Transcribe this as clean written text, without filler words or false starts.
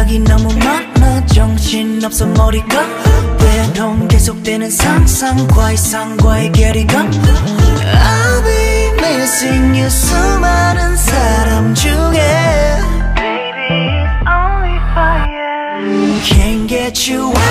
생각이 너무 많아 정신없어 머리가 때론 계속되는 상상과 이상과의 괴리감 I'll be missing you 수많은 사람 중에 Baby it's only fire Can't get you out